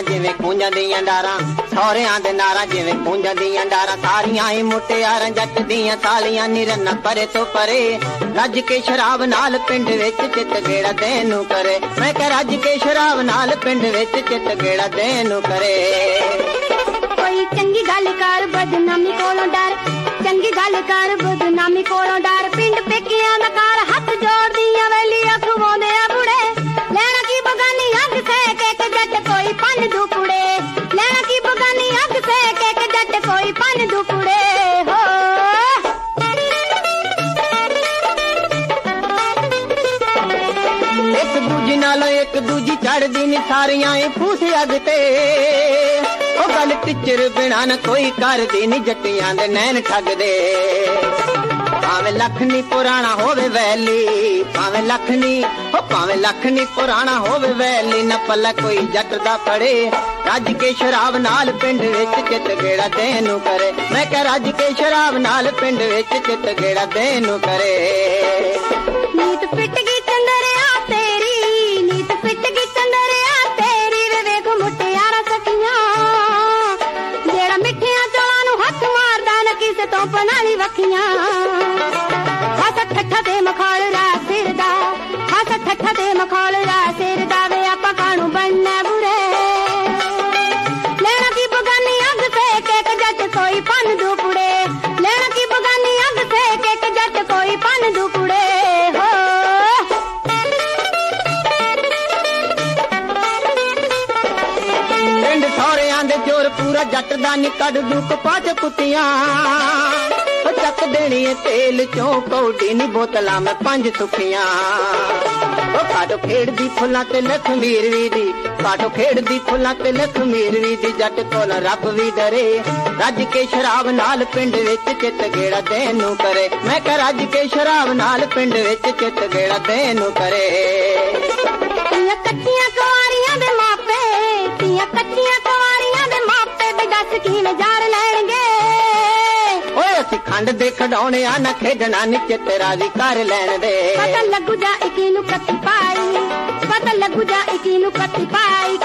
ਜਿਵੇਂ ਖੂੰਜਾਂ ਦੀਆਂ ਡਾਰਾਂ, ਸਹੁਰਿਆਂ ਦੇ ਨਾਰਾਂ ਜਿਵੇਂ ਖੂੰਜਾਂ ਦੀਆਂ ਡਾਰਾਂ। ਸਾਰੀਆਂ ਹੀ ਮੁਟਿਆਰਾਂ ਜੱਟ ਦੀਆਂ ਸਾਲੀਆਂ ਨੀ ਰੰਨਾ ਪਰੇ ਤੋਂ ਪਰੇ, ਰੱਜ ਕੇ ਸ਼ਰਾਬ ਨਾਲ ਪਿੰਡ ਵਿੱਚ ਚਿੱਤ ਗੇੜਾ ਦੇਣ ਨੂੰ ਕਰੇ। ਮੈਂ ਕਿਹਾ ਰੱਜ ਕੇ ਸ਼ਰਾਬ ਨਾਲ ਪਿੰਡ ਵਿੱਚ ਚਿੱਤ ਗੇੜਾ ਦੇਣ ਨੂੰ ਕਰੇ। ਕੋਈ ਚੰਗੀ ਗੱਲ ਕਰ ਬਦਨਾਮੀ ਕੋਲੋਂ ਡਰ, ਚੰਗੀ ਗੱਲ ਕਰ ਬਦਨਾਮੀ ਕੋਲੋਂ ਡਰ। ਪਿੰਡ ਪੇਕਿਆਂ ਦਾ ਘਰ ਹੱਥ ਜੋੜਦੀਆਂ ਵੈਲੀ ਅਖਵਾਉਂਦੇ ਆ ਬੁੜੇ, ਲੈਣਾ ਕੀ ਬਗਾਨੀ ਅੱਗ ਸੇਕ ਕੇ ਜੱਟ ਕੋਈ ਪੰਨ ਦੂ ਕੁੜੇ, ਲੈਣਾ ਕੀ ਬਗਾਨੀ ਅੱਗ ਸੇਕ ਕੇ ਜੱਟ ਕੋਈ ਪੰਨ ਦੂ ਕੁੜੇ। ਹੋ ਇੱਕ ਦੂਜੀ ਨਾਲੋਂ ਇੱਕ ਦੂਜੀ ਚੜਦੀ ਨੀ ਸਾਰੀਆਂ ਈ ਫੂਸ ਅੱਗ ਤੇ। ਉਹ ਗੱਲ ਟਿੱਚਰ ਬਿਨਾ ਨਾ ਕੋਈ ਕਰਦੀ ਨੀ ਜੱਟੀਆਂ ਦੇ ਨੈਣ ਠੱਗਦੇ। ਭਾਵੇਂ ਲੱਖ ਨੀ ਪੁਰਾਣਾ ਹੋਵੇ ਵੈਲੀ, ਭਾਵੇਂ ਲੱਖ ਨੀ ਪੁਰਾਣਾ ਹੋਵੇ ਵੈਲੀ, ਨਾ ਪੱਲਾ ਕੋਈ ਜੱਟ ਦਾ ਫੜੇ। ਰੱਜ ਕੇ ਸ਼ਰਾਬ ਨਾਲ ਪਿੰਡ ਵਿੱਚ ਚਿੱਤ ਗੇੜਾ ਦੇਣ ਨੂੰ ਕਰੇ। ਮੈਂ ਕਿਹਾ ਰੱਜ ਕੇ ਸ਼ਰਾਬ ਨਾਲ ਪਿੰਡ ਵਿੱਚ ਚਿੱਤ ਗੇੜਾ ਦੇਣ ਨੂੰ ਕਰੇ। ਨੀਤ ਫਿੱਟ ਗਈ ਚੰਦਰਿਆ ਤੇਰੀ, ਨੀਤ ਫਿੱਟ ਗਈ ਚੰਦਰਿਆ ਤੇਰੀ, ਵੇ ਵੇਖ ਮੁਟਿਆਰਾਂ ਸਕੀਆਂ, ਜਿਹੜਾ ਮਿੱਠਿਆਂ ਚੌਲਾਂ ਨੂੰ ਹੱਥ ਮਾਰਦਾ ਨਾ ਕਿਸੇ ਤੋਂ ਪਨਾਲੀ ਵੱਖੀਆਂ। ਹੱਸ ਠੱਠਾ ਤੇ ਮਖੌਲ ਰਾ ਸਿਰ ਦਾ, ਹੱਸ ਠੱਠਾ ਤੇ ਮਖੌਲ ਰਾ ਸਿਰ ਦਾ, ਵੇ ਆਪਾਂ ਕਾਹਨੂੰ ਬਣਨਾ ਬੁਰੇ, ਲੈਣਾ ਕੀ ਬਗਾਨੀ ਅੱਗ ਸੇਕ ਕੇ ਜੱਟ ਕੋਈ ਪੰਨ ਦੂ ਕੁੜੇ, ਲੈਣਾ ਕੀ ਬਗਾਨੀ ਅੱਗ ਸੇਕ ਕੇ ਜੱਟ ਕੋਈ ਪੰਨ ਦੂ ਕੁੜੇ। ਹੋ ਪਿੰਡ ਸਹੁਰਿਆਂ ਦੇ ਜੋਰ ਪੂਰਾ ਜੱਟ ਦਾ ਨੀ ਕੱਢ ਦੂ ਕਪਾਹ ਚ ਕੁੱਤੀਆਂ। ਉਹ ਚੱਕ ਦੇਣੀ ਏ ਤੇਲ ਚੋਂ ਕੌਡੀ ਨੀ ਬੋਤਲਾਂ ਮੈਂ 5 ਸੁੱਖੀਆਂ। ਉਹ ਕਾਟੋ ਖੇਡਦੀ ਫੁੱਲਾਂ ਤੇ ਲਖਮੀਰ ਵੀ ਦੀ, ਕਾਟੋ ਖੇਡਦੀ ਫੁੱਲਾਂ ਤੇ ਲਖਮੀਰ ਵੀ ਦੀ, ਜੱਟ ਕੋਲ ਰੱਬ ਵੀ ਡਰੇ। ਰੱਜ ਕੇ ਸ਼ਰਾਬ ਨਾਲ ਪਿੰਡ ਵਿੱਚ ਚਿੱਤ ਗੇੜਾ ਦੇਣ ਨੂੰ ਕਰੇ। ਮੈਂ ਕਿਹਾ ਰੱਜ ਕੇ ਸ਼ਰਾਬ ਨਾਲ ਪਿੰਡ ਵਿੱਚ ਚਿੱਤ ਗੇੜਾ ਦੇਣ ਨੂੰ ਕਰੇ। ਤੀਆਂ ਕੱਚੀਆਂ ਕੁਆਰੀਆਂ ਦੇ ਮਾਪੇ, ਤੀਆਂ ਕੱਚੀਆਂ ਕੁਆਰੀਆਂ ਦੇ ਮਾਪੇ, ਵੀ ਦੱਸ ਕਿਵੇਂ ਜਾਰ ਲੈਣਗੇ। ਓਏ ਅਸੀਂ ਖੰਡ ਦੇ ਖਡਾਉਣੇ ਆ ਨਾ ਖੇਡਣਾ ਨੀ ਚਿੱਤ ਰਾਜ਼ੀ ਕਰ ਲੈਣ ਦੇ। ਪਤਾ ਲੱਗੂ ਜਾ ਇਕੀ ਨੂੰ ਕੱਤੀ ਪਾਈ, ਪਤਾ ਲੱਗੂ ਜਾ ਇਕੀ ਨੂੰ ਕੱਤੀ ਪਾਈ,